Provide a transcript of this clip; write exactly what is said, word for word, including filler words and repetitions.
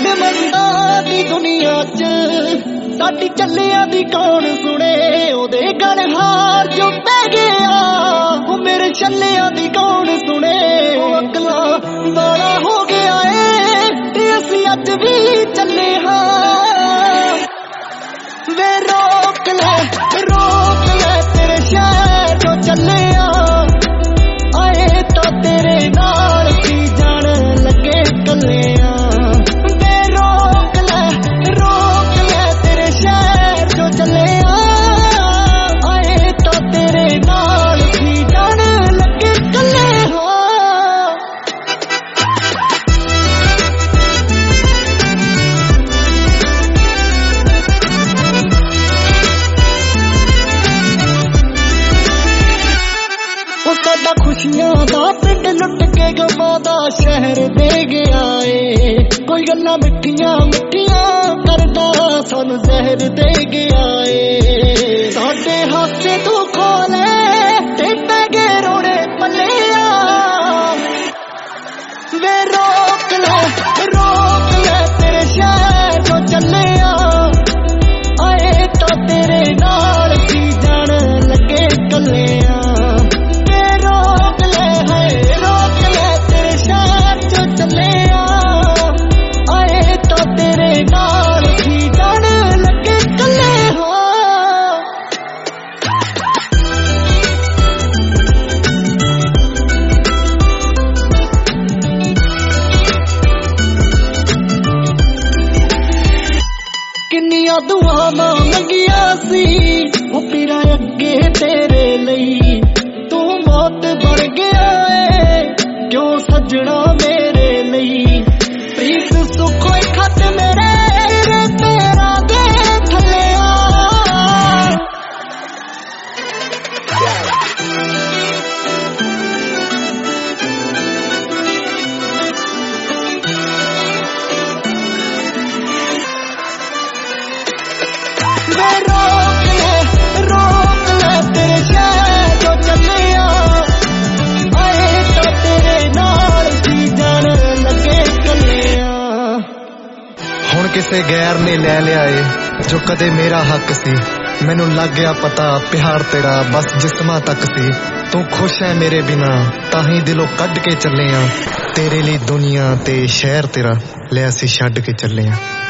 ਮੰਦਾ ਦੀ ਦੁਨੀਆ ਚ ਸਾਡੀ ਚੱਲਿਆਂ ਦੀ ਕੌਣ ਸੁਣੇ ਉਹਦੇ ਗਲ ਹਾਰ ਜੋ ਪੈ ਗਿਆ ਉਹ ਮੇਰੇ ਛੱਲਿਆਂ ਦੀ ਕੌਣ ਸੁਣੇ ਉਹ ਅਕਲਾਂ ਵਾਲਾ ਹੋ ਗਿਆ ਏ ਤੇ ਅਸੀਂ ਅੱਜ ਵੀ ਚੱਲੇ ਹਾਂ ਵੇ ਰੋਕ ਲੈ ਰੋਕ ਲੈ ਤੇਰੇ ਸ਼ਹਿਰ ਜੋ ਚੱਲੇ ਆ ਆਏ ਤਾਂ ਤੇਰੇ ਨਾਲ ਕੀ ਜਾਣ ਲੱਗੇ ਕੱਲਿਆਂ ਵੇ ਰੋਕ ਲੈ ਰੋਕ ਲੈ ਤੇਰੇ ਸ਼ਹਿਰ ਜੋ ਚੱਲੇ ਆ ਆਏ ਤਾਂ ਤੇਰੇ ਨਾਲ ਕੀ ਜਾਣ ਲੱਗੇ ਕੱਲਿਆਂ ਸਾਡਾ ਖੁਸ਼ੀਆਂ ਦਾ ਪਿੰਡ ਲੁੱਟ ਕੇ ਗਮਾਂ ਦਾ ਸ਼ਹਿਰ ਦੇ ਗਿਆ ਏ ਕੋਈ ਗੱਲਾਂ ਮਿੱਠੀਆਂ ਮਿੱਠੀਆਂ ਕਰਦਾ ਸਾਨੂੰ ਜ਼ਹਿਰ ਦੇ ਗਿਆ ਏ ਸਾਡੇ ਹਾਸੇ ਤੂੰ ਖੋਲੇ ਤੇ ਪੈ ਗਏ ਰੋਣੇ ਪੱਲਿਆ ਵੇ ਰੋਕ ਲੈ ਰੋਕ ਲੈ ਤੇਰੇ ਸ਼ਹਿਰ ਜੋ ਚੱਲਿਆ ਆਏ ਤਾਂ ਤੇਰੇ ਨਾਲ ਕੀ ਜਾਣ ਲੱਗੇ ਕੱਲਿਆਂ ਕਿੰਨੀਆਂ ਦੁਆਵਾਂ ਮੰਗੀਆਂ ਸੀ ਉਹ ਪੀਰਾਂ ਅੱਗੇ ਤੇਰੇ ਲਈ ਤੂੰ ਮੌਤ ਬਣ ਗਿਆ ਏ ਕਿਉਂ ਸੱਜਣਾ ਮੇਰੇ ਲਈ ਪ੍ਰੀਤ ਸੁੱਖੋਏ ਖੱਤ ਮੇਰੇ ਤੇਰਾ ਦੇ ਥੱਲਿਆ ਵੇ ਰੋਕ ਲੈ ਰੋਕ ਲੈ ਤੇਰੇ ਸ਼ਹਿਰ ਜੋ ਚੱਲਿਆ ਆਏ ਤਾਂ ਤੇਰੇ ਨਾਲ ਕੀ ਜਾਣ ਲੱਗੇ ਕੱਲਿਆਂ ਹੁਣ ਕਿਸੇ ਗੈਰ ਨੇ ਲੈ ਲਿਆ ਏ ਜੋ ਕਦੇ ਮੇਰਾ ਹੱਕ ਸੀ ਮੈਨੂੰ ਲੱਗ ਗਿਆ ਪਤਾ ਪਿਆਰ ਤੇਰਾ ਬਸ ਜਿਸਮਾਂ ਤੱਕ ਸੀ ਤੂੰ ਖੁਸ਼ ਹੈ ਮੇਰੇ ਬਿਨਾ ਤਾਂ ਹੀ ਦਿਲੋਂ ਕੱਢ ਕੇ ਚੱਲੇ ਆ ਤੇਰੇ ਲਈ ਦੁਨੀਆ ਤੇ ਸ਼ਹਿਰ ਤੇਰਾ ਲੈ ਅਸੀਂ ਛੱਡ ਕੇ ਚੱਲੇ ਆ।